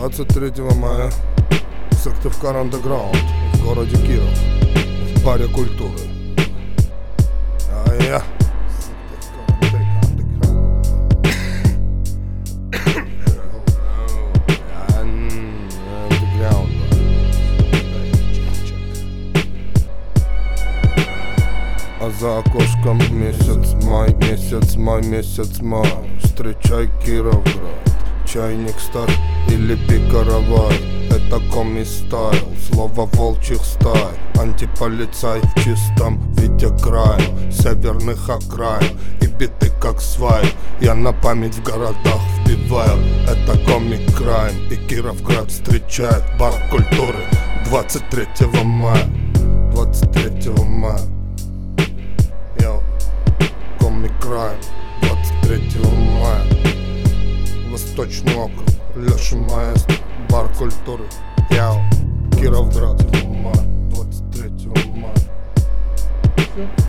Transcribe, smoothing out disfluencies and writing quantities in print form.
23 мая Сыктывкар Андеграунд в городе Киров, в баре культуры. А я а за окошком месяц май, месяц май, месяц май. Встречай Кировград, чайник стар или пикаровай. Это коми-стайл, слово волчьих стай. Антиполицай в чистом виде краем северных окраин и биты как свай. Я на память в городах вбиваю. Это коми-крайм, и Кировград встречает бар культуры 23 мая. 23 мая Коми-крайм, 23 мая. Восточный округ, Леша Маэстро, бар культуры. Яу, Кировград, 23 мая.